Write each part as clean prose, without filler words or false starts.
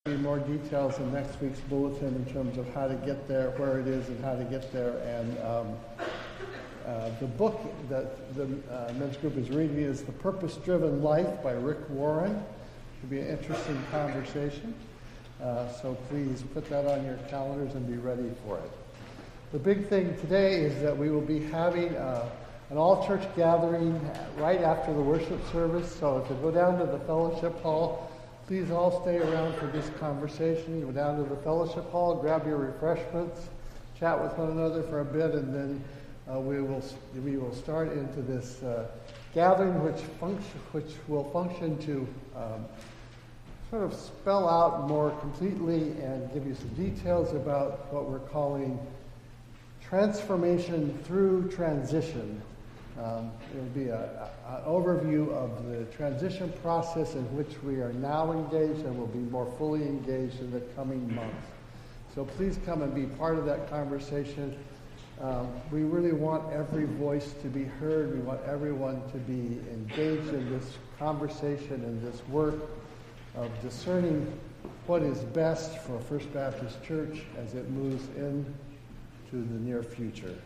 More details in next week's bulletin in terms of how to get there, where it is, and how to get there. And the book that the men's group is reading is The Purpose-Driven Life by Rick Warren. It'll be an interesting conversation. So please put that on your calendars and be ready for it. The big thing today is that we will be having an all-church gathering right after the worship service. So if you go down to the fellowship hall, please all stay around for this conversation. Go down to the fellowship hall, grab your refreshments, chat with one another for a bit, and then we will start into this gathering, which will function to sort of spell out more completely and give you some details about what we're calling transformation through transition. It will be an overview of the transition process in which we are now engaged and will be more fully engaged in the coming months. So please come and be part of that conversation. We really want every voice to be heard. We want everyone to be engaged in this conversation and this work of discerning what is best for First Baptist Church as it moves into the near future.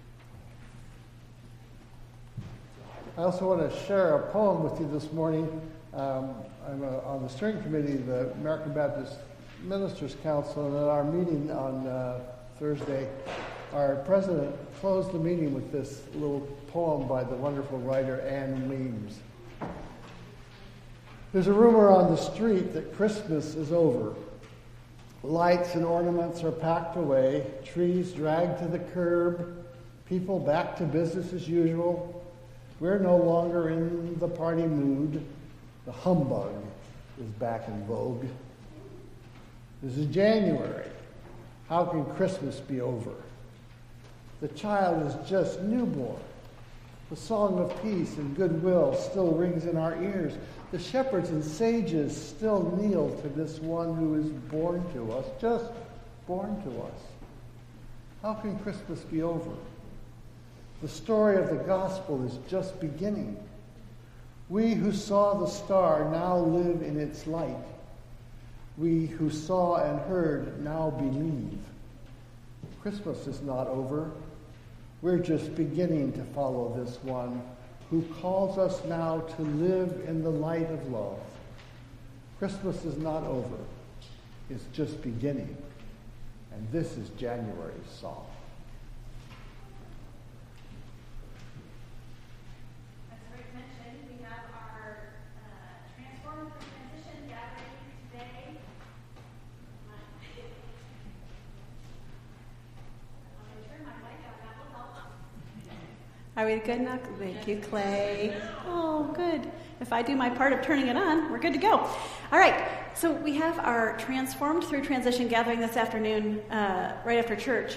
I also want to share a poem with you this morning. I'm on the steering committee of the American Baptist Ministers Council, and at our meeting on Thursday, our president closed the meeting with this little poem by the wonderful writer Ann Weems. There's a rumor on the street that Christmas is over. Lights and ornaments are packed away, trees dragged to the curb, people back to business as usual. We're no longer in the party mood. The humbug is back in vogue. This is January. How can Christmas be over? The child is just newborn. The song of peace and goodwill still rings in our ears. The shepherds and sages still kneel to this one who is born to us, just born to us. How can Christmas be over? The story of the gospel is just beginning. We who saw the star now live in its light. We who saw and heard now believe. Christmas is not over. We're just beginning to follow this one who calls us now to live in the light of love. Christmas is not over. It's just beginning. And this is January's song. Are we good now? Thank you, Clay. Oh, good. If I do my part of turning it on, we're good to go. All right. So we have our Transformed Through Transition gathering this afternoon, right after church.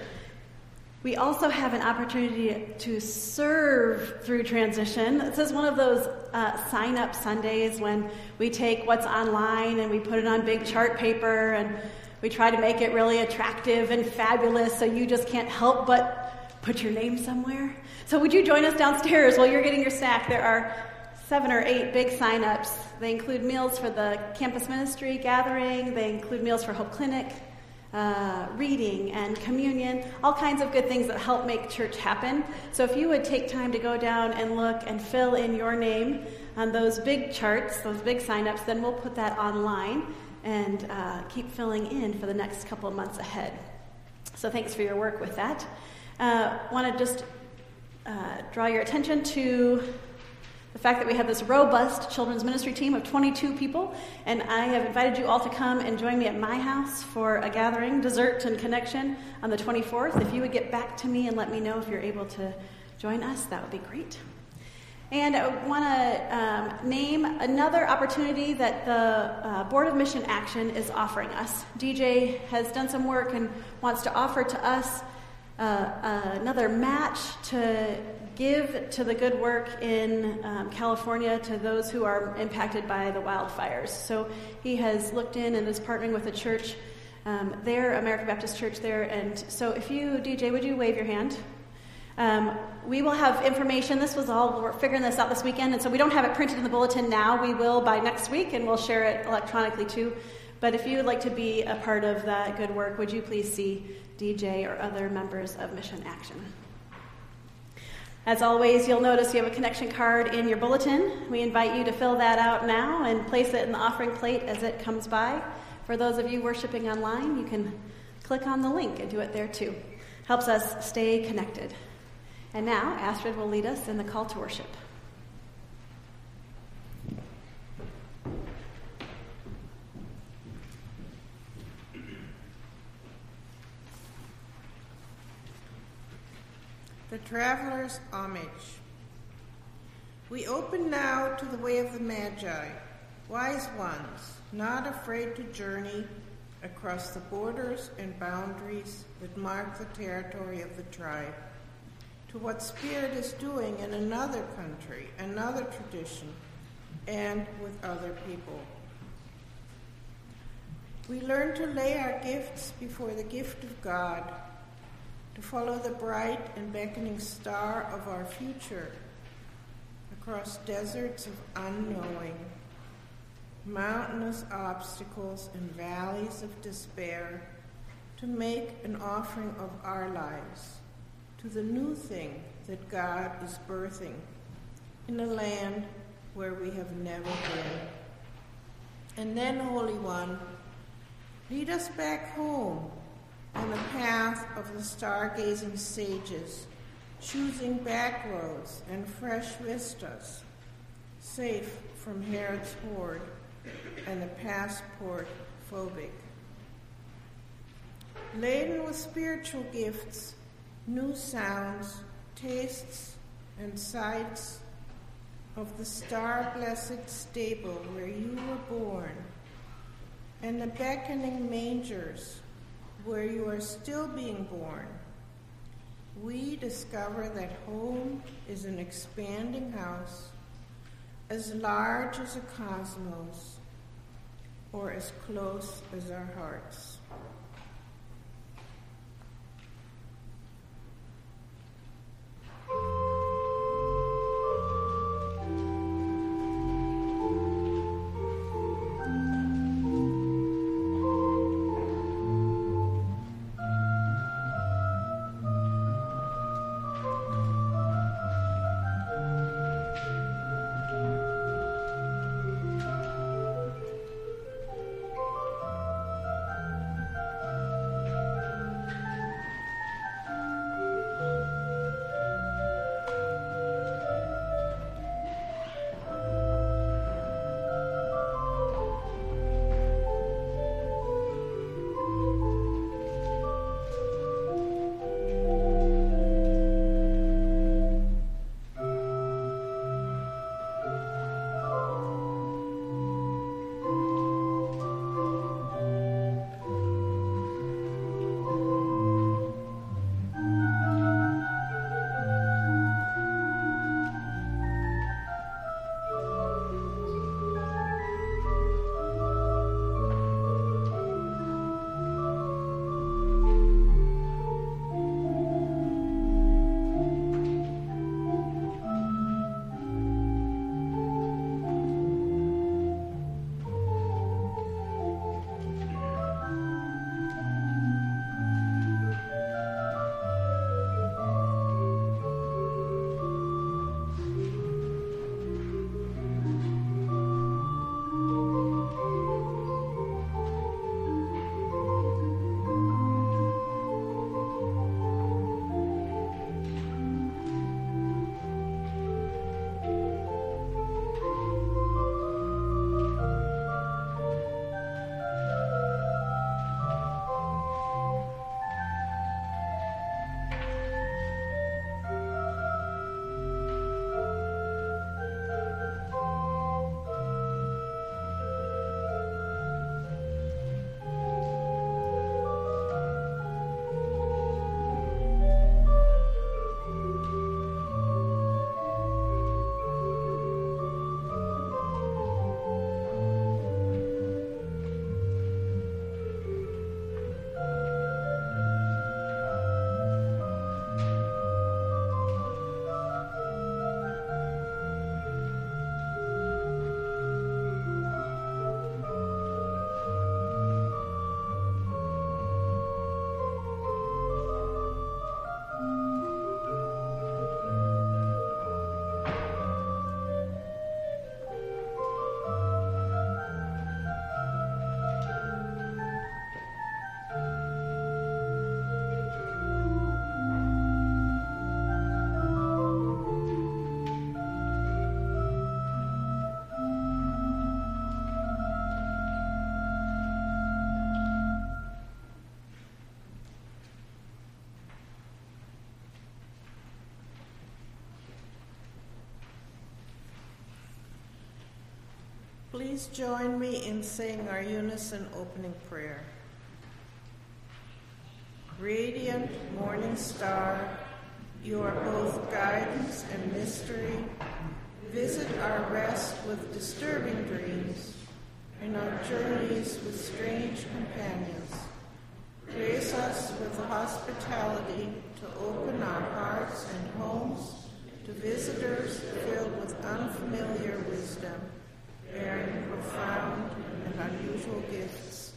We also have an opportunity to serve through transition. This is one of those sign-up Sundays when we take what's online and we put it on big chart paper and we try to make it really attractive and fabulous so you just can't help but put your name somewhere. So would you join us downstairs while you're getting your snack? There are 7 or 8 big sign-ups. They include meals for the campus ministry gathering. They include meals for Hope Clinic, reading and communion, all kinds of good things that help make church happen. So if you would take time to go down and look and fill in your name on those big charts, those big sign-ups, then we'll put that online and keep filling in for the next couple of months ahead. So thanks for your work with that. Want to just draw your attention to the fact that we have this robust children's ministry team of 22 people, and I have invited you all to come and join me at my house for a gathering, dessert, and connection on the 24th. If you would get back to me and let me know if you're able to join us, that would be great. And I want to name another opportunity that the Board of Mission Action is offering us. DJ has done some work and wants to offer to us another match to give to the good work in California to those who are impacted by the wildfires. So he has looked in and is partnering with a church there, American Baptist Church there. And so if you, DJ, would you wave your hand? We will have information. We're figuring this out this weekend, and so we don't have it printed in the bulletin now. We will by next week, and we'll share it electronically too. But if you would like to be a part of that good work, would you please see DJ or other members of Mission Action? As always, you'll notice you have a connection card in your bulletin. We invite you to fill that out now and place it in the offering plate as it comes by. For those of you worshiping online, you can click on the link and do it there too. Helps us stay connected. And now, Astrid will lead us in the call to worship. The Traveler's Homage. We open now to the way of the Magi, wise ones, not afraid to journey across the borders and boundaries that mark the territory of the tribe, to what Spirit is doing in another country, another tradition, and with other people. We learn to lay our gifts before the gift of God, to follow the bright and beckoning star of our future across deserts of unknowing, mountainous obstacles and valleys of despair, to make an offering of our lives to the new thing that God is birthing in a land where we have never been. And then, Holy One, lead us back home on the path of the stargazing sages, choosing back roads and fresh vistas, safe from Herod's horde and the passport phobic. Laden with spiritual gifts, new sounds, tastes, and sights of the star-blessed stable where you were born, and the beckoning mangers where you are still being born, we discover that home is an expanding house as large as a cosmos or as close as our hearts. Please join me in saying our unison opening prayer. Radiant morning star, you are both guidance and mystery. Visit our rest with disturbing dreams, and our journeys with strange companions. Grace us with the hospitality to open our hearts and homes to visitors filled with unfamiliar wisdom, bearing profound and unusual gifts.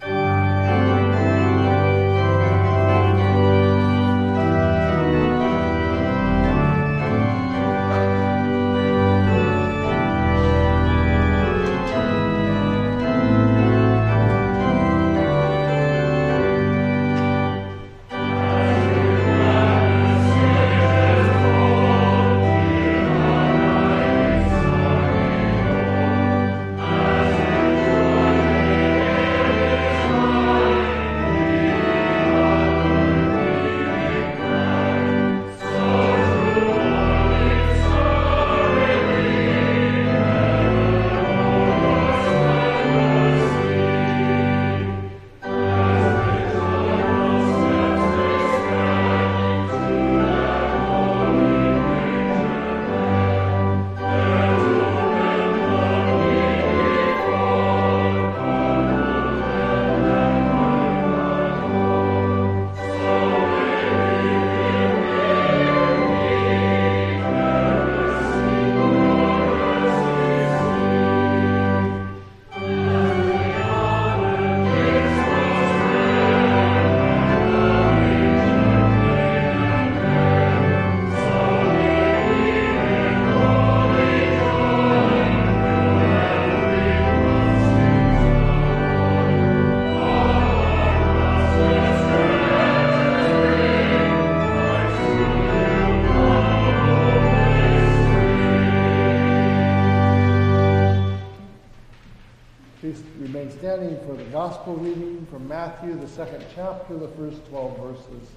Standing for the gospel reading from Matthew, the 2nd chapter, the first 12 verses.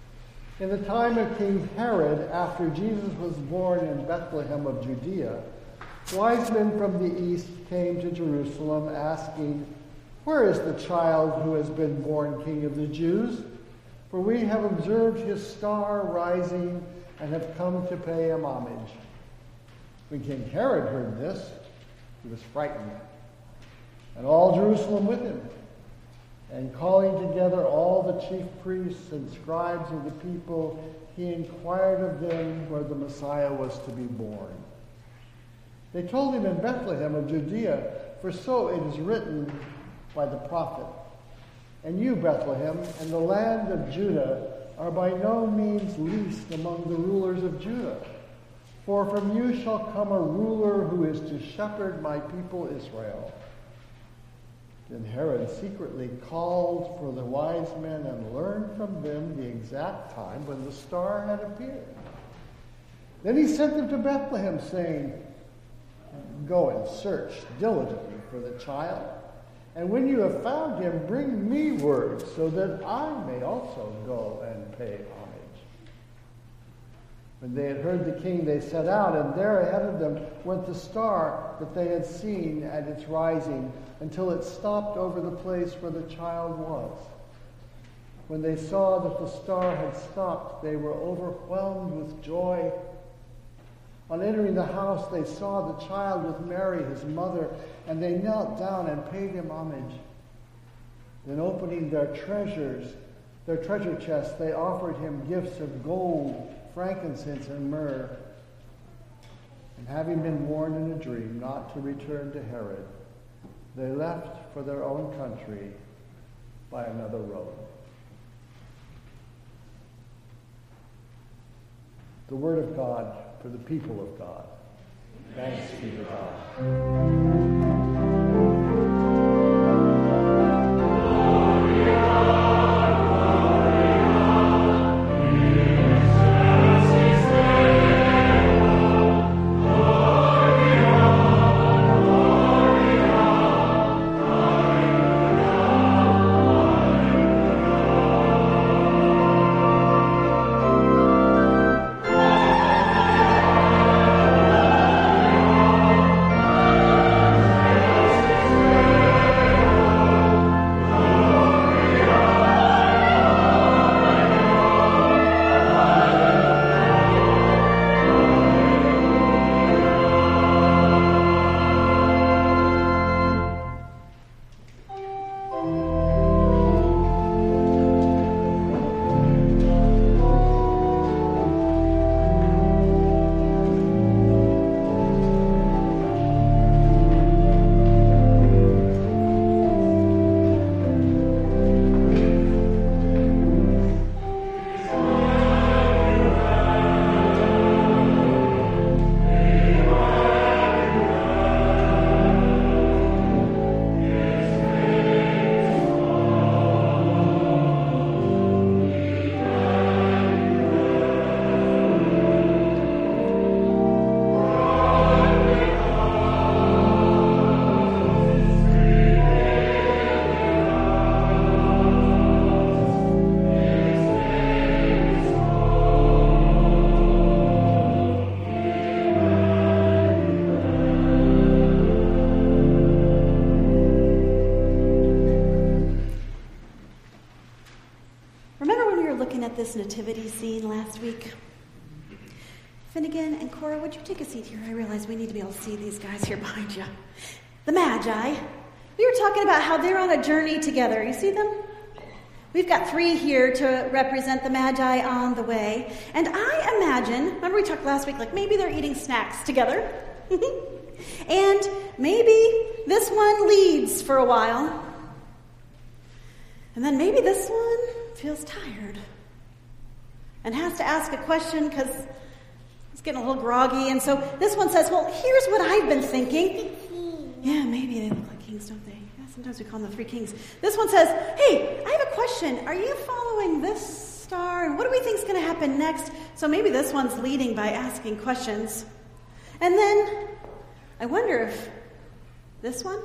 In the time of King Herod, after Jesus was born in Bethlehem of Judea, wise men from the east came to Jerusalem asking, "Where is the child who has been born King of the Jews? For we have observed his star rising and have come to pay him homage." When King Herod heard this, he was frightened, and all Jerusalem with him. And calling together all the chief priests and scribes of the people, he inquired of them where the Messiah was to be born. They told him, "In Bethlehem of Judea, for so it is written by the prophet. And you, Bethlehem, and the land of Judah, are by no means least among the rulers of Judah. For from you shall come a ruler who is to shepherd my people Israel." Then Herod secretly called for the wise men and learned from them the exact time when the star had appeared. Then he sent them to Bethlehem, saying, "Go and search diligently for the child, and when you have found him, bring me word, so that I may also go and pay homage." When they had heard the king, they set out, and there ahead of them went the star that they had seen at its rising, until it stopped over the place where the child was. When they saw that the star had stopped, they were overwhelmed with joy. On entering the house, they saw the child with Mary, his mother, and they knelt down and paid him homage. Then opening their treasure chests, they offered him gifts of gold, frankincense, and myrrh. And having been warned in a dream not to return to Herod, they left for their own country by another road. The word of God for the people of God. Thanks be to God. this nativity scene last week? Finnegan and Cora, would you take a seat here? I realize we need to be able to see these guys here behind you. The Magi. We were talking about how they're on a journey together. You see them? We've got 3 here to represent the Magi on the way. And I imagine, remember we talked last week, like maybe they're eating snacks together. And maybe this one leads for a while. And then maybe this one feels tired and has to ask a question because it's getting a little groggy. And so this one says, well, here's what I've been thinking. Yeah, maybe they look like kings, don't they? Yeah, sometimes we call them the 3 kings. This one says, hey, I have a question. Are you following this star? And what do we think is going to happen next? So maybe this one's leading by asking questions. And then I wonder if this one,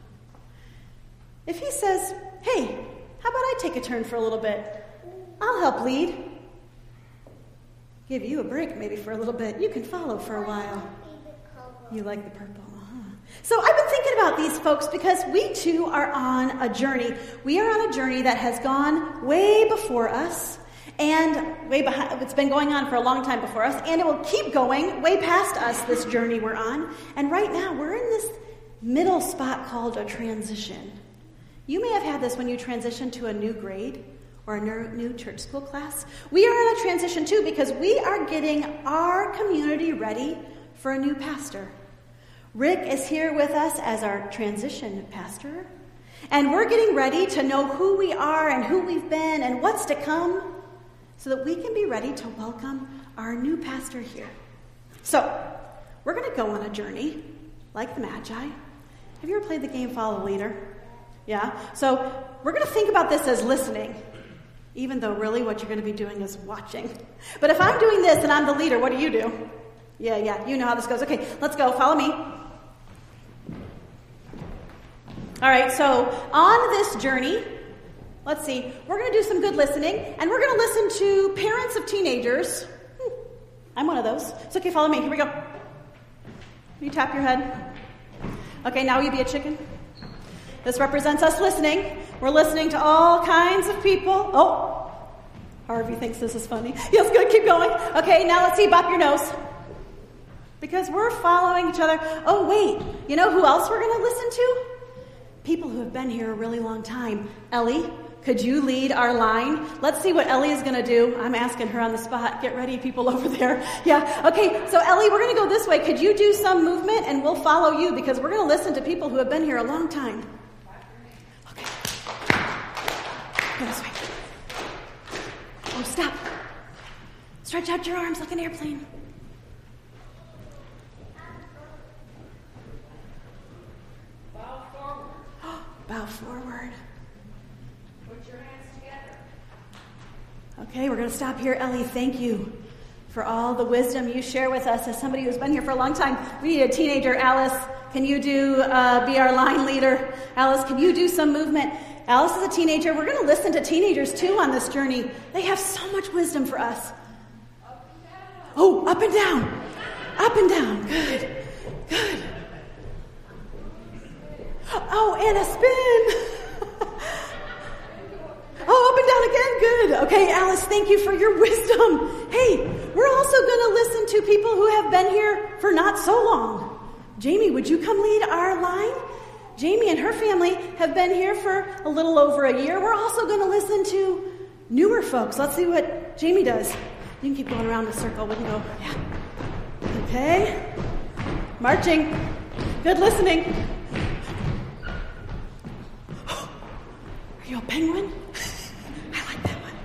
if he says, hey, how about I take a turn for a little bit? I'll help lead. Give you a break maybe for a little bit. You can follow for a while. You like the purple, So I've been thinking about these folks because we too are on a journey. We are on a journey that has gone way before us and way behind. It's been going on for a long time before us, and it will keep going way past us, this journey we're on. And right now we're in this middle spot called a transition. You may have had this when you transitioned to a new grade or a new church school class. We are on a transition too because we are getting our community ready for a new pastor. Rick is here with us as our transition pastor, and we're getting ready to know who we are and who we've been and what's to come so that we can be ready to welcome our new pastor here. So, we're going to go on a journey like the Magi. Have you ever played the game Follow Leader? Yeah? So, we're going to think about this as listening, even though really what you're going to be doing is watching. But if I'm doing this and I'm the leader, what do you do? Yeah, you know how this goes. Okay, let's go. Follow me. All right, so on this journey, let's see, we're going to do some good listening, and we're going to listen to parents of teenagers. I'm one of those. It's okay, follow me. Here we go. You tap your head. Okay, now you be a chicken. This represents us listening. We're listening to all kinds of people. Oh, Harvey thinks this is funny. Yes, good, keep going. Okay, now let's see, bop your nose. Because we're following each other. Oh, wait, you know who else we're going to listen to? People who have been here a really long time. Ellie, could you lead our line? Let's see what Ellie is going to do. I'm asking her on the spot. Get ready, people over there. Yeah, okay, so Ellie, we're going to go this way. Could you do some movement and we'll follow you because we're going to listen to people who have been here a long time. Okay. Go this way. Oh, stop. Stretch out your arms like an airplane. Bow forward. Put your hands together. Okay, we're going to stop here. Ellie, thank you for all the wisdom you share with us as somebody who's been here for a long time. We need a teenager. Alice, can you be our line leader? Alice, can you do some movement? Alice is a teenager. We're going to listen to teenagers too on this journey. They have so much wisdom for us. Up and down. Oh, up and down. Up and down. Good. Good. Oh, and a spin. Oh, up and down again. Good. Okay, Alice, thank you for your wisdom. Hey, we're also going to listen to people who have been here for not so long. Jamie, would you come lead our line? Jamie and her family have been here for a little over a year. We're also going to listen to newer folks. Let's see what Jamie does. You can keep going around the circle. We can go. Yeah. Okay. Marching. Good listening. Are you a penguin? I like that one.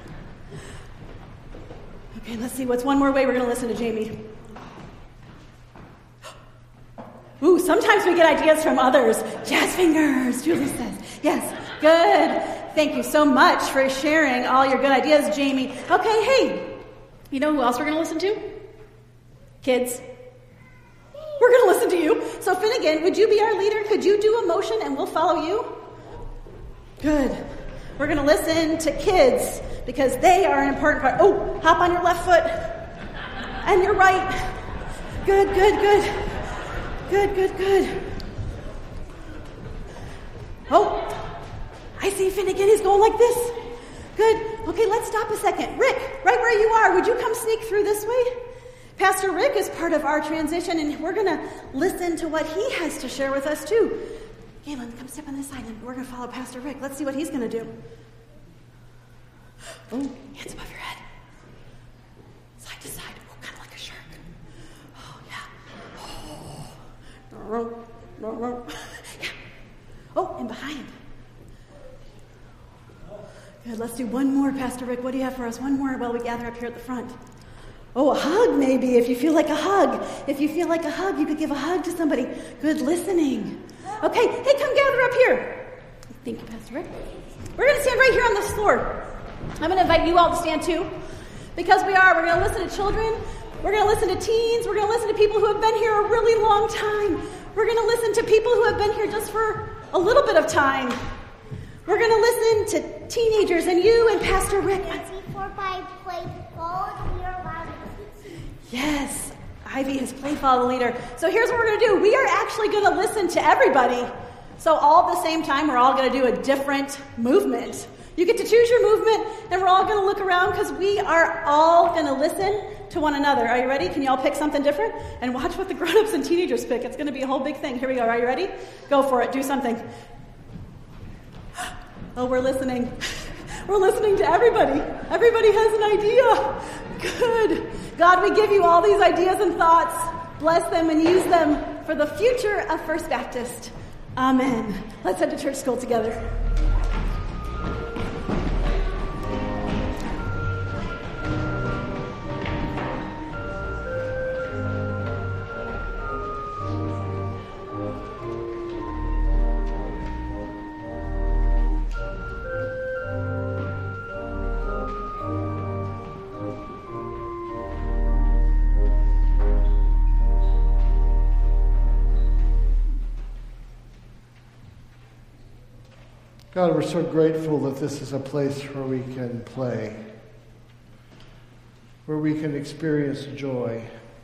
Okay, let's see. What's one more way we're going to listen to Jamie? Ooh, sometimes we get ideas from others. Jazz fingers, Julie says. Yes, good. Thank you so much for sharing all your good ideas, Jamie. Okay, hey, you know who else we're going to listen to? Kids. We're going to listen to you. So Finnegan, would you be our leader? Could you do a motion and we'll follow you? Good. We're going to listen to kids because they are an important part. Oh, hop on your left foot and your right. Good, good, good. Good, good, good. Oh, I see Finnegan. He's going like this. Good. Okay, let's stop a second. Rick, right where you are, would you come sneak through this way? Pastor Rick is part of our transition, and we're going to listen to what he has to share with us, too. Galen, come step on this side, and we're going to follow Pastor Rick. Let's see what he's going to do. Oh, hands above your head. Side to side. Oh, kind of like a shark. Oh, yeah. Yeah. Oh, and behind. Good, let's do one more, Pastor Rick. What do you have for us? One more while we gather up here at the front. Oh, a hug, maybe, if you feel like a hug. If you feel like a hug, you could give a hug to somebody. Good listening. Okay, hey, come gather up here. Thank you, Pastor Rick. We're going to stand right here on this floor. I'm going to invite you all to stand too, because we're going to listen to children. We're going to listen to teens. We're going to listen to people who have been here a really long time. We're going to listen to people who have been here just for a little bit of time. We're going to listen to teenagers and you and Pastor Rick. Yes, Ivy has played follow the leader. So here's what we're going to do. We are actually going to listen to everybody. So all at the same time, we're all going to do a different movement. You get to choose your movement, and we're all going to look around because we are all going to listen to one another. Are you ready? Can you all pick something different? And watch what the grown-ups and teenagers pick. It's going to be a whole big thing. Here we go. Are you ready? Go for it. Do something. Oh, we're listening. We're listening to everybody. Everybody has an idea. Good. God, we give you all these ideas and thoughts. Bless them and use them for the future of First Baptist. Amen. Let's head to church school together. God, we're so grateful that this is a place where we can play, where we can experience joy,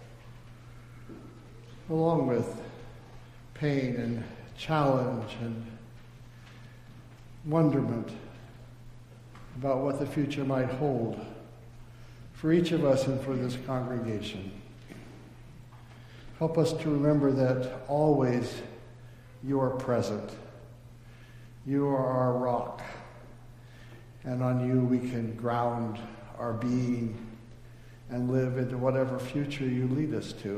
along with pain and challenge and wonderment about what the future might hold for each of us and for this congregation. Help us to remember that always you are present. You are our rock, and on you we can ground our being and live into whatever future you lead us to.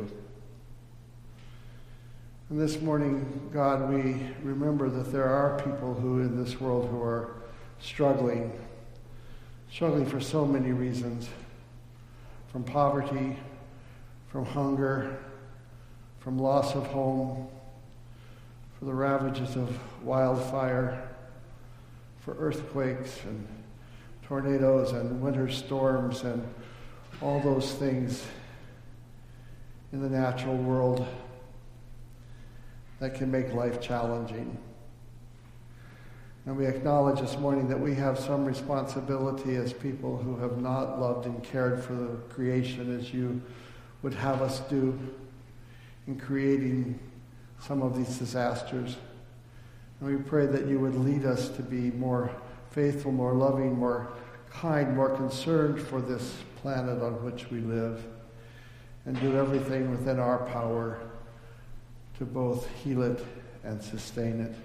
And this morning, God, we remember that there are people who in this world who are struggling for so many reasons, from poverty, from hunger, from loss of home, for the ravages of wildfire, for earthquakes and tornadoes and winter storms and all those things in the natural world that can make life challenging. And we acknowledge this morning that we have some responsibility as people who have not loved and cared for the creation as you would have us do in creating some of these disasters. And we pray that you would lead us to be more faithful, more loving, more kind, more concerned for this planet on which we live, and do everything within our power to both heal it and sustain it.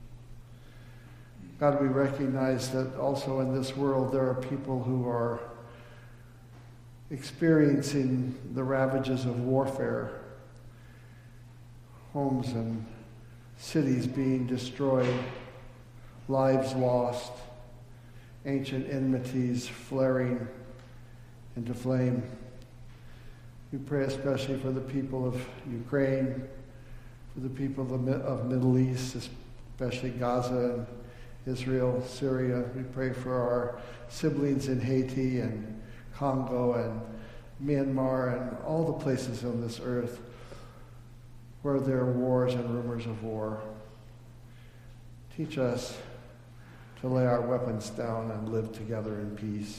God, we recognize that also in this world there are people who are experiencing the ravages of warfare, homes and cities being destroyed, lives lost, ancient enmities flaring into flame. We pray especially for the people of Ukraine, for the people of Middle East, especially Gaza and Israel, Syria. We pray for our siblings in Haiti and Congo and Myanmar and all the places on this earth where there are wars and rumors of war. Teach us to lay our weapons down and live together in peace.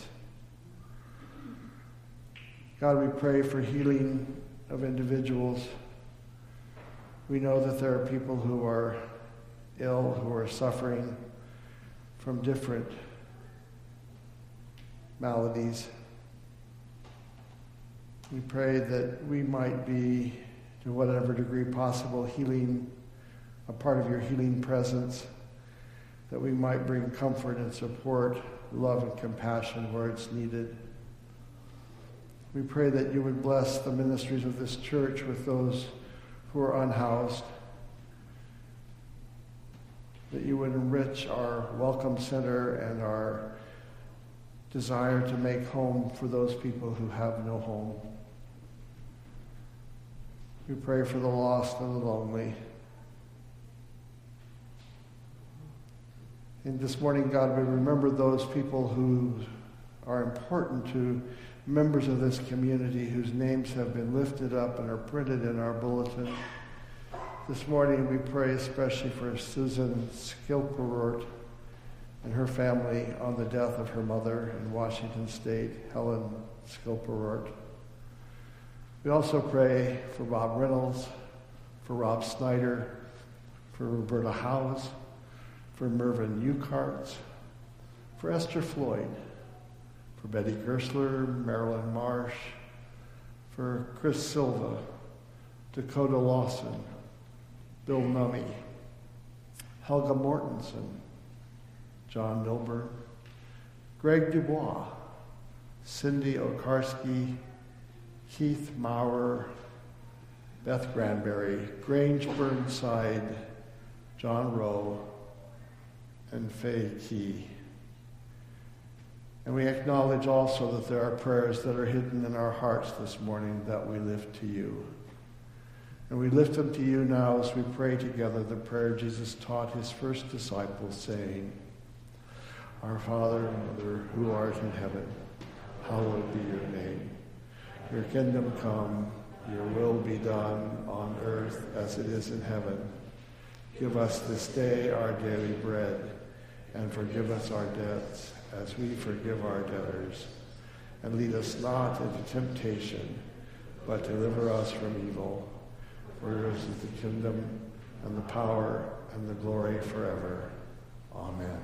God, we pray for healing of individuals. We know that there are people who are ill, who are suffering from different maladies. We pray that we might be, to whatever degree possible, healing, a part of your healing presence, that we might bring comfort and support, love and compassion where it's needed. We pray that you would bless the ministries of this church with those who are unhoused, that you would enrich our welcome center and our desire to make home for those people who have no home. We pray for the lost and the lonely. And this morning, God, we remember those people who are important to members of this community whose names have been lifted up and are printed in our bulletin. This morning, we pray especially for Susan Skilperort and her family on the death of her mother in Washington State, Helen Skilperort. We also pray for Bob Reynolds, for Rob Snyder, for Roberta Howes, for Mervyn Eucarts, for Esther Floyd, for Betty Gersler, Marilyn Marsh, for Chris Silva, Dakota Lawson, Bill Nummy, Helga Mortensen, John Milburn, Greg Dubois, Cindy Okarski, Keith Maurer, Beth Granberry, Grange Burnside, John Rowe, and Faye Key. And we acknowledge also that there are prayers that are hidden in our hearts this morning that we lift to you. And we lift them to you now as we pray together the prayer Jesus taught his first disciples, saying, Our Father and Mother, who art in heaven, hallowed be your name. Your kingdom come, your will be done on earth as it is in heaven. Give us this day our daily bread, and forgive us our debts as we forgive our debtors. And lead us not into temptation, but deliver us from evil. For yours is the kingdom, and the power, and the glory forever. Amen.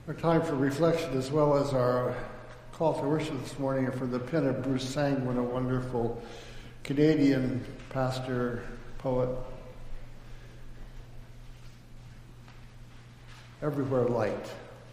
Our time for reflection, as well as our call to worship this morning, are from the pen of Bruce Sangwin, a wonderful Canadian pastor, poet. Everywhere light.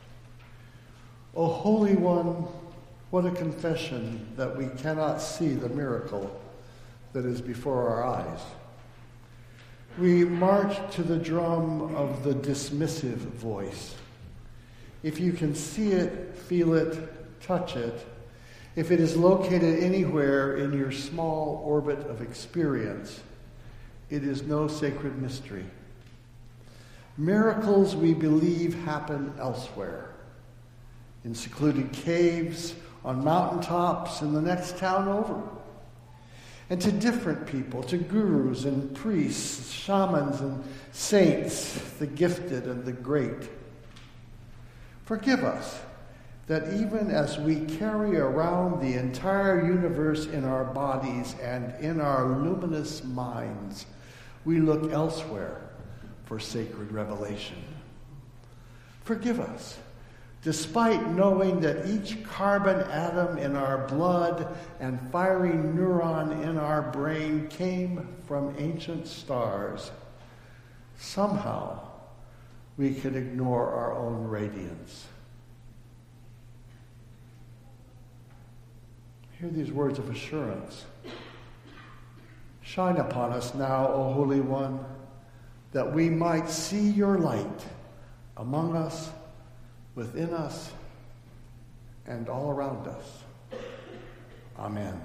O Holy One, what a confession that we cannot see the miracle that is before our eyes. We march to the drum of the dismissive voice. If you can see it, feel it, touch it, if it is located anywhere in your small orbit of experience, it is no sacred mystery. Miracles, we believe, happen elsewhere, in secluded caves, on mountaintops, in the next town over. And to different people, to gurus and priests, shamans and saints, the gifted and the great. Forgive us that even as we carry around the entire universe in our bodies and in our luminous minds, we look elsewhere for sacred revelation. Forgive us, despite knowing that each carbon atom in our blood and fiery neuron in our brain came from ancient stars. Somehow, we can ignore our own radiance. Hear these words of assurance. Shine upon us now, O Holy One, that we might see your light among us, within us, and all around us. Amen.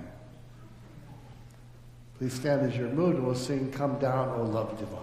Please stand as you're moved, and we'll sing, Come Down, O Love Divine.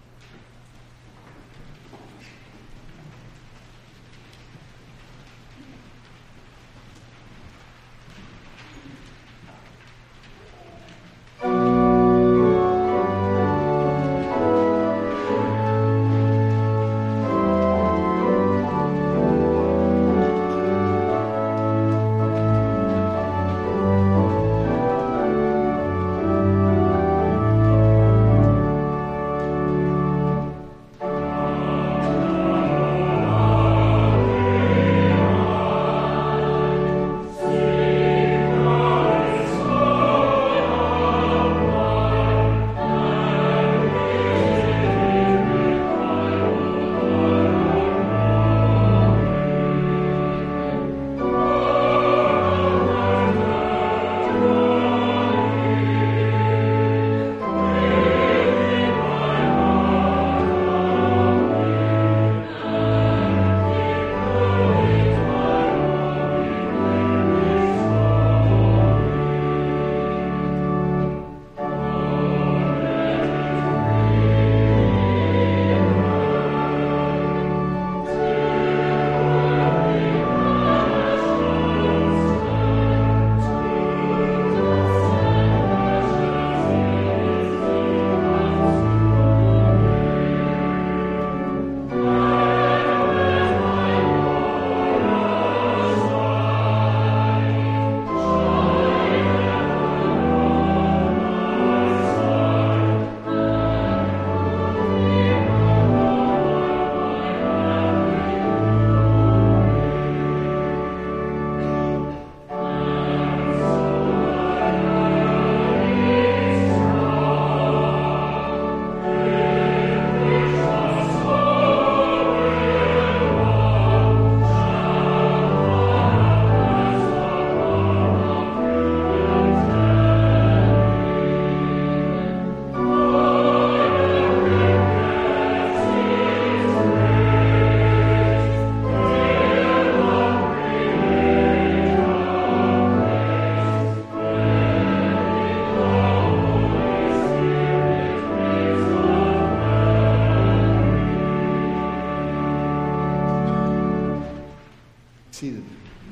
Seated.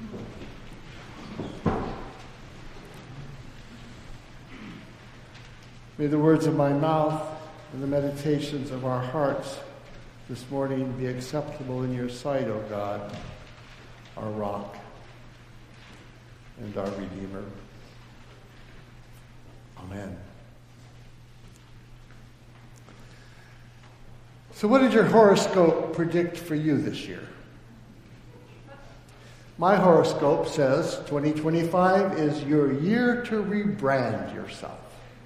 May the words of my mouth and the meditations of our hearts this morning be acceptable in your sight, O God, our rock and our Redeemer. Amen. So what did your horoscope predict for you this year? My horoscope says 2025 is your year to rebrand yourself.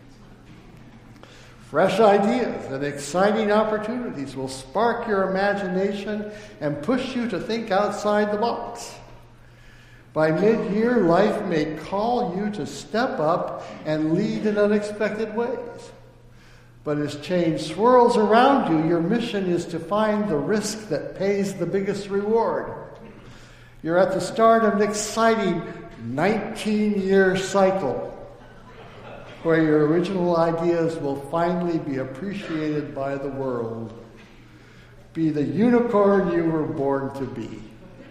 Fresh ideas and exciting opportunities will spark your imagination and push you to think outside the box. By mid-year, life may call you to step up and lead in unexpected ways. But as change swirls around you, your mission is to find the risk that pays the biggest reward. You're at the start of an exciting 19-year cycle where your original ideas will finally be appreciated by the world. Be the unicorn you were born to be.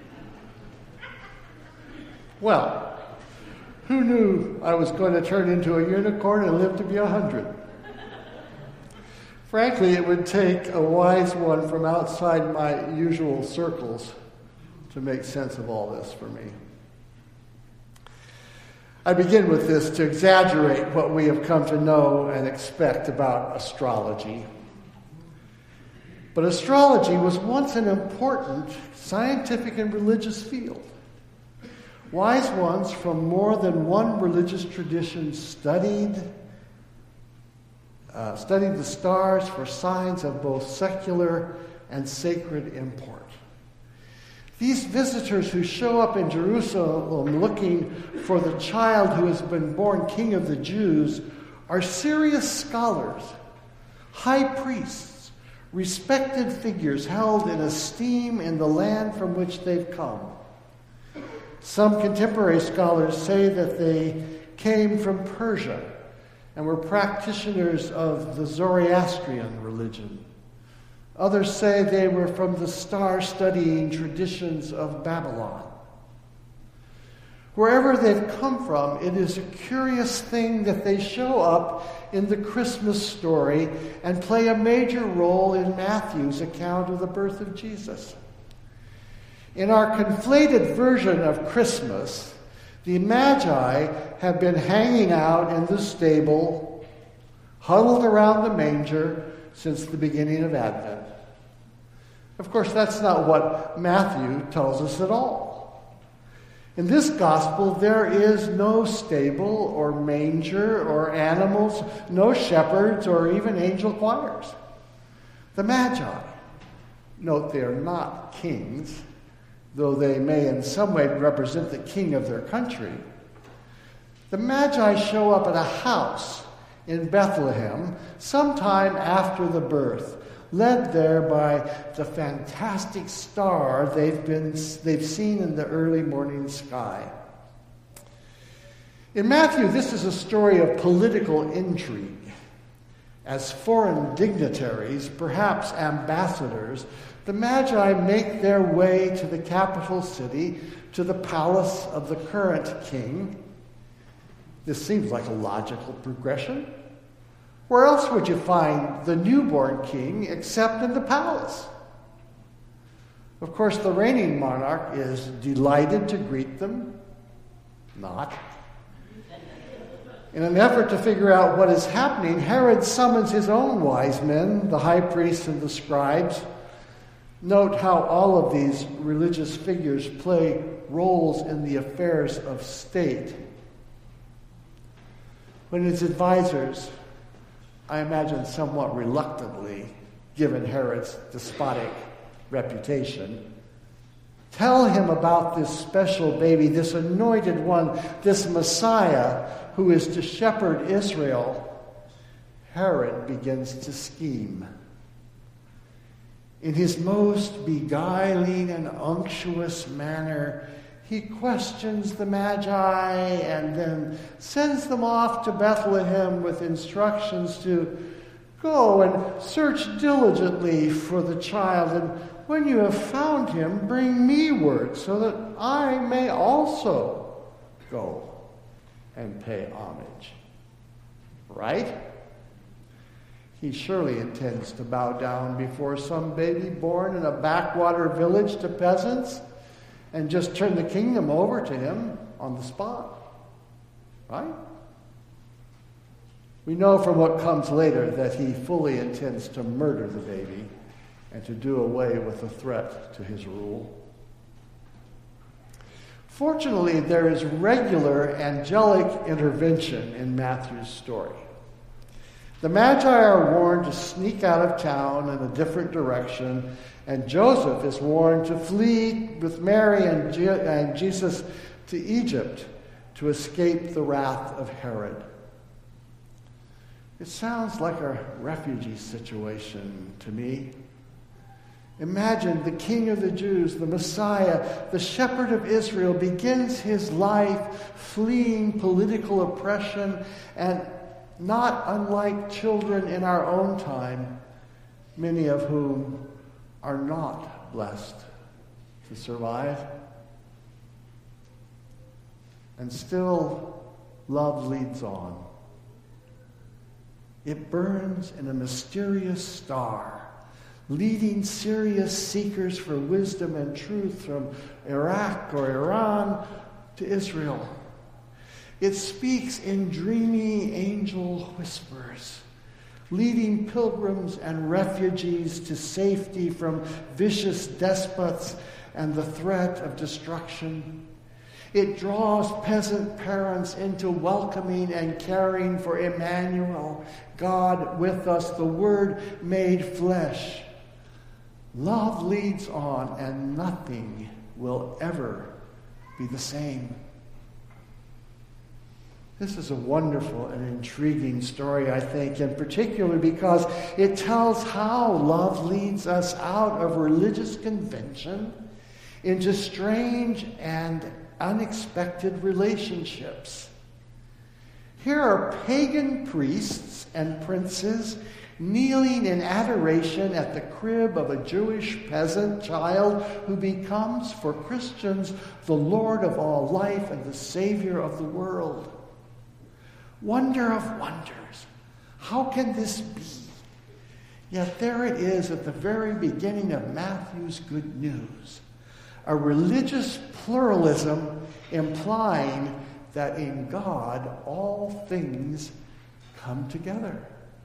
Well, who knew I was going to turn into a unicorn and live to be 100? Frankly, it would take a wise one from outside my usual circles to make sense of all this for me. I begin with this to exaggerate what we have come to know and expect about astrology. But astrology was once an important scientific and religious field. Wise ones from more than one religious tradition studied the stars for signs of both secular and sacred import. These visitors who show up in Jerusalem looking for the child who has been born King of the Jews are serious scholars, high priests, respected figures held in esteem in the land from which they've come. Some contemporary scholars say that they came from Persia and were practitioners of the Zoroastrian religion. Others say they were from the star-studying traditions of Babylon. Wherever they've come from, it is a curious thing that they show up in the Christmas story and play a major role in Matthew's account of the birth of Jesus. In our conflated version of Christmas, the Magi have been hanging out in the stable, huddled around the manger, since the beginning of Advent. Of course, that's not what Matthew tells us at all. In this gospel, there is no stable or manger or animals, no shepherds or even angel choirs. The Magi, note they are not kings, though they may in some way represent the king of their country. The Magi show up at a house in Bethlehem sometime after the birth, led there by the fantastic star they've seen in the early morning sky. In Matthew, this is a story of political intrigue. As foreign dignitaries, perhaps ambassadors, the Magi make their way to the capital city, to the palace of the current king. This seems like a logical progression. Where else would you find the newborn king except in the palace? Of course, the reigning monarch is delighted to greet them. Not. In an effort to figure out what is happening, Herod summons his own wise men, the high priests and the scribes. Note how all of these religious figures play roles in the affairs of state. When his advisors, I imagine somewhat reluctantly, given Herod's despotic reputation, tell him about this special baby, this anointed one, this Messiah who is to shepherd Israel, Herod begins to scheme. In his most beguiling and unctuous manner, he questions the Magi and then sends them off to Bethlehem with instructions to go and search diligently for the child. And when you have found him, bring me word so that I may also go and pay homage. Right? He surely intends to bow down before some baby born in a backwater village to peasants and just turn the kingdom over to him on the spot. Right? We know from what comes later that he fully intends to murder the baby and to do away with the threat to his rule. Fortunately, there is regular angelic intervention in Matthew's story. The Magi are warned to sneak out of town in a different direction, and Joseph is warned to flee with Mary and Jesus to Egypt to escape the wrath of Herod. It sounds like a refugee situation to me. Imagine the King of the Jews, the Messiah, the Shepherd of Israel, begins his life fleeing political oppression, and not unlike children in our own time, many of whom are not blessed to survive. And still, love leads on. It burns in a mysterious star, leading serious seekers for wisdom and truth from Iraq or Iran to Israel. It speaks in dreamy angel whispers, leading pilgrims and refugees to safety from vicious despots and the threat of destruction. It draws peasant parents into welcoming and caring for Emmanuel, God with us, the Word made flesh. Love leads on, and nothing will ever be the same. This is a wonderful and intriguing story, I think, in particular because it tells how love leads us out of religious convention into strange and unexpected relationships. Here are pagan priests and princes kneeling in adoration at the crib of a Jewish peasant child who becomes, for Christians, the Lord of all life and the Savior of the world. Wonder of wonders. How can this be? Yet there it is at the very beginning of Matthew's good news. A religious pluralism implying that in God all things come together.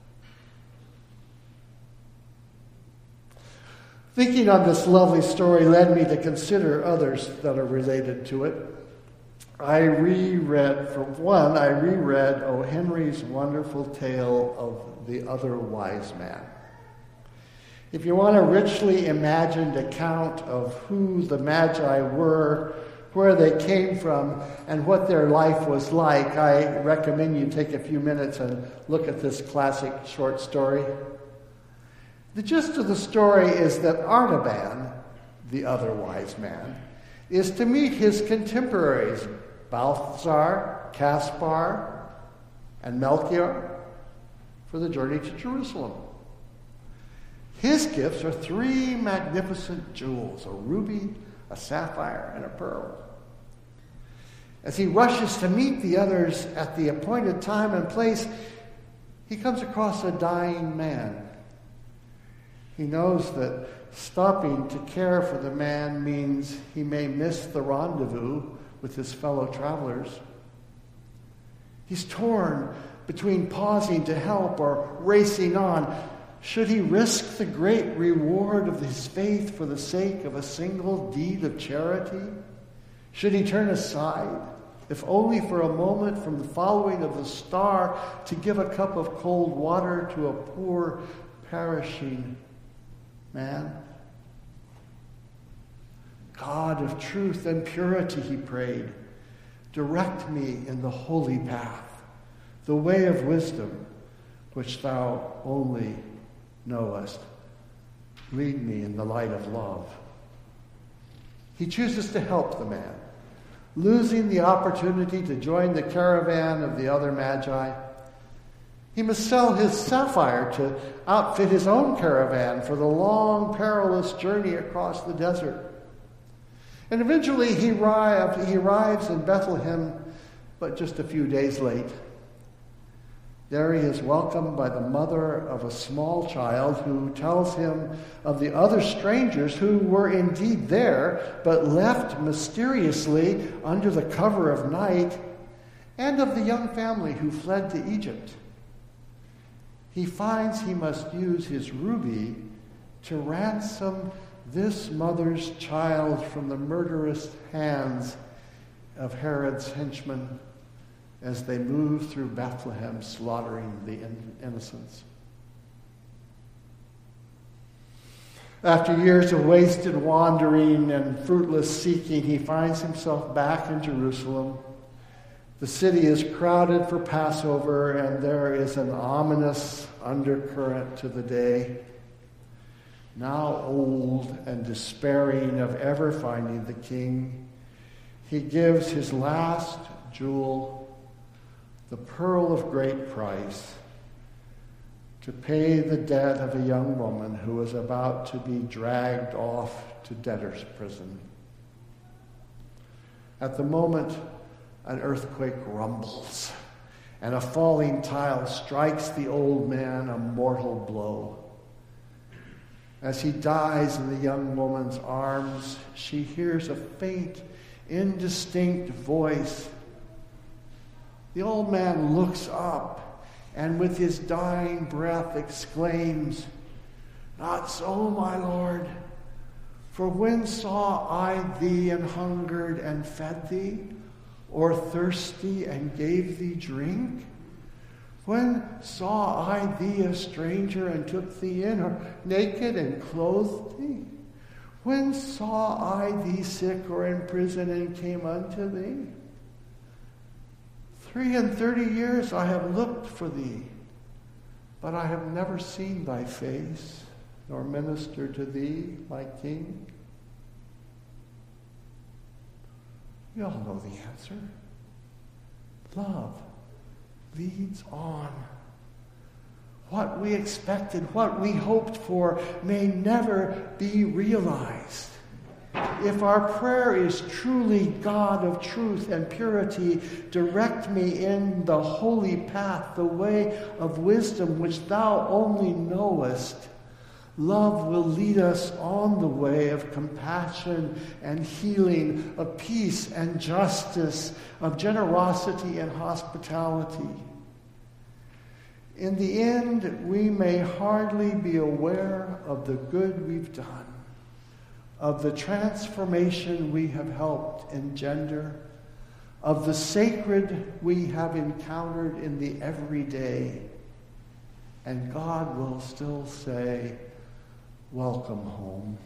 Thinking on this lovely story led me to consider others that are related to it. I reread O. Henry's wonderful tale of the other wise man. If you want a richly imagined account of who the Magi were, where they came from, and what their life was like, I recommend you take a few minutes and look at this classic short story. The gist of the story is that Artaban, the other wise man, is to meet his contemporaries, Balthazar, Caspar, and Melchior, for the journey to Jerusalem. His gifts are 3 magnificent jewels, a ruby, a sapphire, and a pearl. As he rushes to meet the others at the appointed time and place, he comes across a dying man. He knows that stopping to care for the man means he may miss the rendezvous with his fellow travelers. He's torn between pausing to help or racing on. Should he risk the great reward of his faith for the sake of a single deed of charity? Should he turn aside, if only for a moment, from the following of the star to give a cup of cold water to a poor, perishing man? God of truth and purity, he prayed, direct me in the holy path, the way of wisdom, which thou only knowest. Lead me in the light of love. He chooses to help the man, losing the opportunity to join the caravan of the other Magi. He must sell his sapphire to outfit his own caravan for the long, perilous journey across the desert. And eventually he arrives in Bethlehem, but just a few days late. There he is welcomed by the mother of a small child who tells him of the other strangers who were indeed there, but left mysteriously under the cover of night, and of the young family who fled to Egypt. He finds he must use his ruby to ransom this mother's child from the murderous hands of Herod's henchmen as they move through Bethlehem, slaughtering the innocents. After years of wasted wandering and fruitless seeking, he finds himself back in Jerusalem. The city is crowded for Passover, and there is an ominous undercurrent to the day. Now old and despairing of ever finding the king, he gives his last jewel, the pearl of great price, to pay the debt of a young woman who was about to be dragged off to debtor's prison. At the moment, an earthquake rumbles, and a falling tile strikes the old man a mortal blow. As he dies in the young woman's arms, she hears a faint, indistinct voice. The old man looks up and with his dying breath exclaims, "Not so, my Lord, for when saw I thee and hungered and fed thee, or thirsty and gave thee drink? When saw I thee a stranger and took thee in, or naked and clothed thee? When saw I thee sick or in prison and came unto thee? 33 years I have looked for thee, but I have never seen thy face, nor ministered to thee, my King." You all know the answer. Love leads on. What we expected, what we hoped for, may never be realized. If our prayer is truly, "God of truth and purity, direct me in the holy path, the way of wisdom which thou only knowest," love will lead us on the way of compassion and healing, of peace and justice, of generosity and hospitality. In the end, we may hardly be aware of the good we've done, of the transformation we have helped engender, of the sacred we have encountered in the everyday. And God will still say, "Welcome home."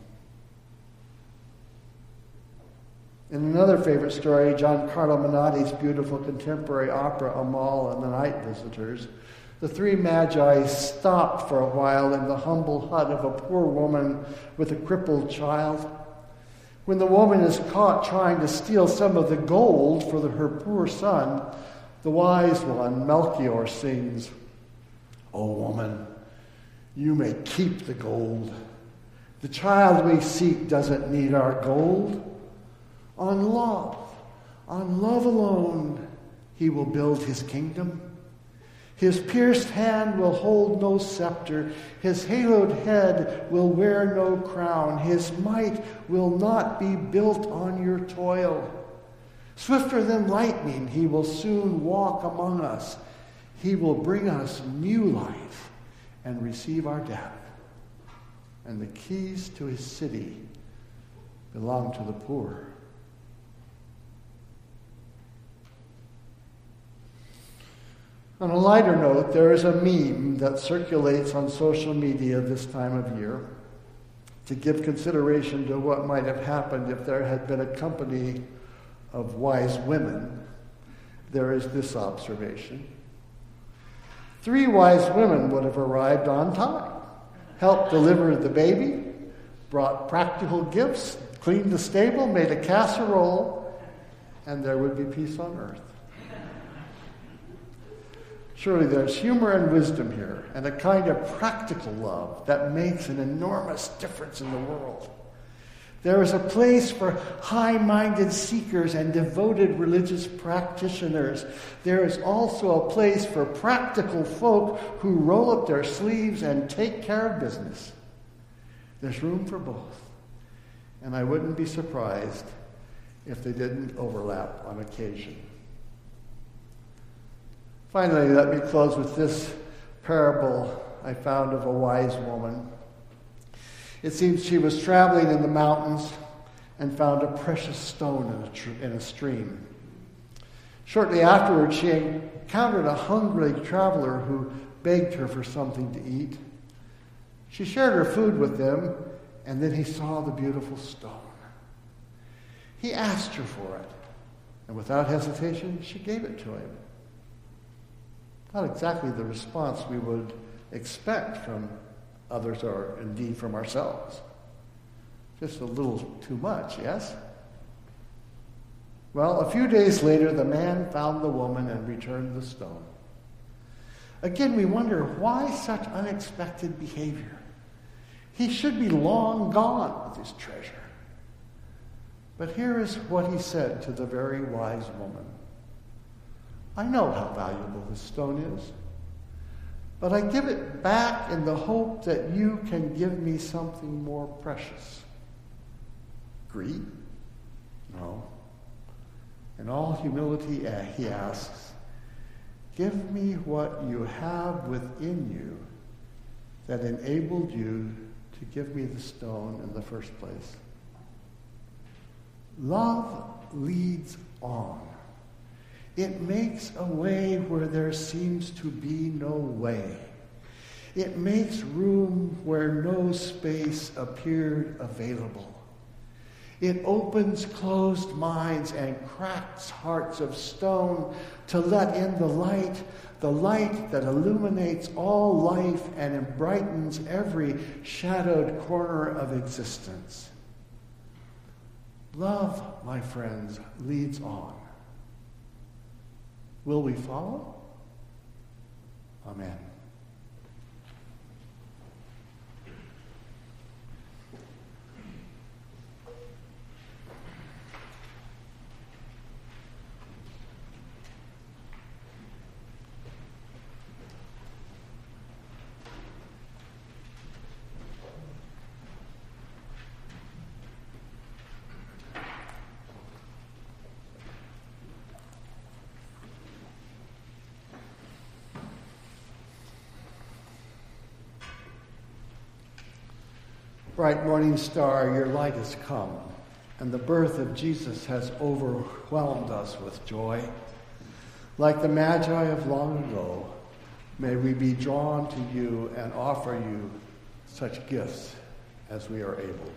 In another favorite story, Giancarlo Menotti's beautiful contemporary opera Amal and the Night Visitors, the three magi stopped for a while in the humble hut of a poor woman with a crippled child. When the woman is caught trying to steal some of the gold for her poor son, the wise one, Melchior, sings, "O woman, you may keep the gold. The child we seek doesn't need our gold. On love alone, he will build his kingdom. His pierced hand will hold no scepter. His haloed head will wear no crown. His might will not be built on your toil. Swifter than lightning, he will soon walk among us. He will bring us new life and receive our death. And the keys to his city belong to the poor." On a lighter note, there is a meme that circulates on social media this time of year to give consideration to what might have happened if there had been a company of wise women. There is this observation. 3 wise women would have arrived on time, helped deliver the baby, brought practical gifts, cleaned the stable, made a casserole, and there would be peace on earth. Surely there's humor and wisdom here, and a kind of practical love that makes an enormous difference in the world. There is a place for high-minded seekers and devoted religious practitioners. There is also a place for practical folk who roll up their sleeves and take care of business. There's room for both, and I wouldn't be surprised if they didn't overlap on occasion. Finally, let me close with this parable I found of a wise woman. It seems she was traveling in the mountains and found a precious stone in a stream. Shortly afterwards, she encountered a hungry traveler who begged her for something to eat. She shared her food with them, and then he saw the beautiful stone. He asked her for it, and without hesitation, she gave it to him. Not exactly the response we would expect from others or indeed from ourselves. Just a little too much, yes? Well, a few days later, the man found the woman and returned the stone. Again, we wonder why such unexpected behavior. He should be long gone with his treasure. But here is what he said to the very wise woman. I know how valuable this stone is, but I give it back in the hope that you can give me something more precious. Greed? No. In all humility, he asks, give me what you have within you that enabled you to give me the stone in the first place. Love leads on. It makes a way where there seems to be no way. It makes room where no space appeared available. It opens closed minds and cracks hearts of stone to let in the light that illuminates all life and brightens every shadowed corner of existence. Love, my friends, leads on. Will we follow? Amen. Bright morning star, your light has come, and the birth of Jesus has overwhelmed us with joy. Like the Magi of long ago, may we be drawn to you and offer you such gifts as we are able.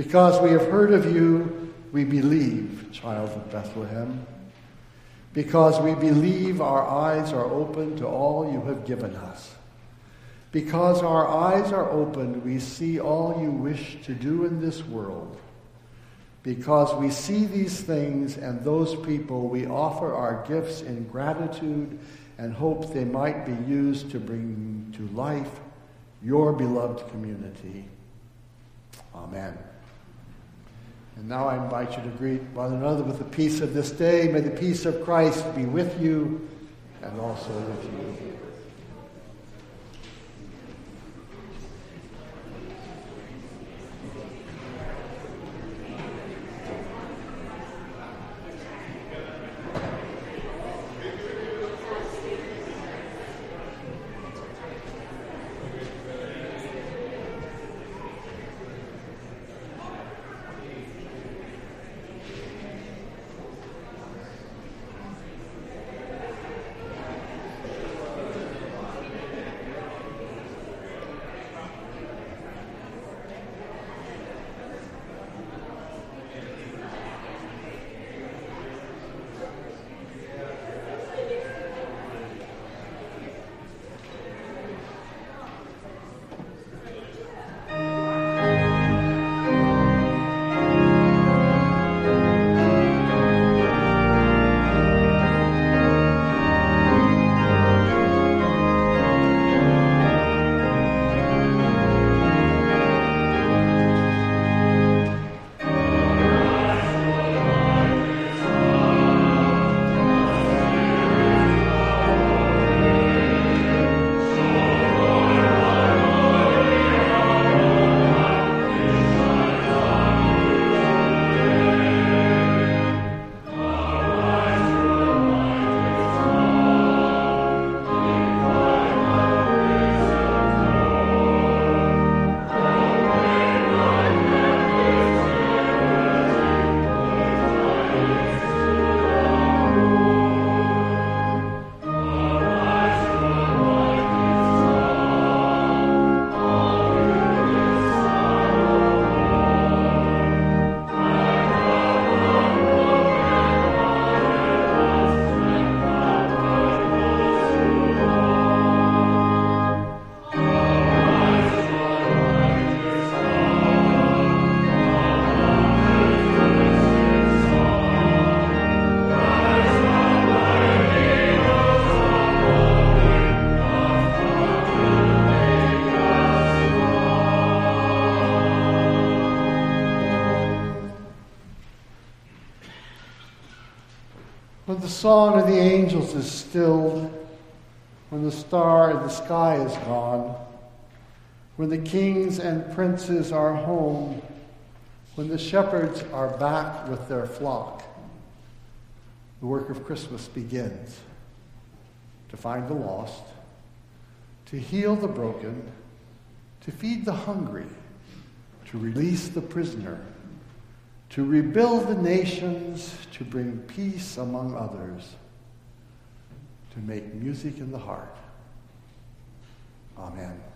Because we have heard of you, we believe, child of Bethlehem. Because we believe, our eyes are open to all you have given us. Because our eyes are opened, we see all you wish to do in this world. Because we see these things and those people, we offer our gifts in gratitude and hope they might be used to bring to life your beloved community. Amen. And now I invite you to greet one another with the peace of this day. May the peace of Christ be with you and also with you. When the song of the angels is stilled, when the star in the sky is gone, when the kings and princes are home, when the shepherds are back with their flock, the work of Christmas begins. To find the lost, to heal the broken, to feed the hungry, to release the prisoner, to rebuild the nations, to bring peace among others, to make music in the heart. Amen.